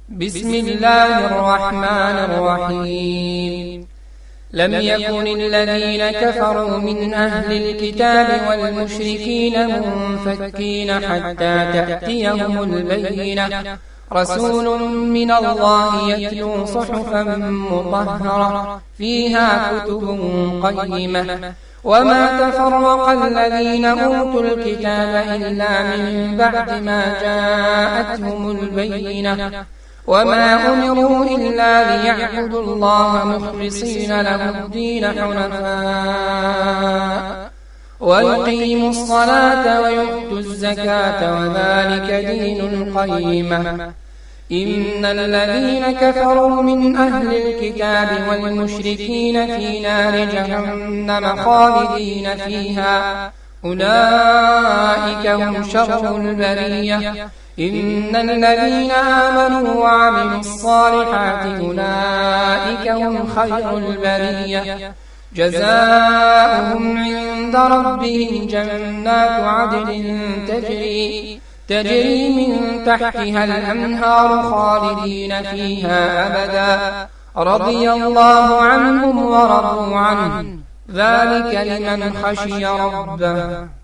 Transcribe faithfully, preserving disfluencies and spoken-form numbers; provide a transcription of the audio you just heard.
بسم الله الرحمن الرحيم. لم يكن الذين كفروا من أهل الكتاب والمشركين منفكين حتى تأتيهم البينة، رسول من الله يتلو صحفا مطهرة فيها كتب قيمة، وما تفرق الذين أوتوا الكتاب إلا من بعد ما جاءتهم البينة، وما أمروا إلا ليعبدوا الله مخلصين له الدين حنفاء ويقيموا الصلاة ويؤتوا الزكاة وذلك دين القيمة. إن الذين كفروا من أهل الكتاب والمشركين في نار جهنم خالدين فيها، أولئك هم شر البرية. إن الذين آمنوا وعملوا الصالحات أولئك هم خير البرية، جزاؤهم عند ربهم جنات عدن تجري تجري من تحتها الأنهار خالدين فيها أبدا، رضي الله عنهم ورضوا عنه، ذلك لمن خشي ربه.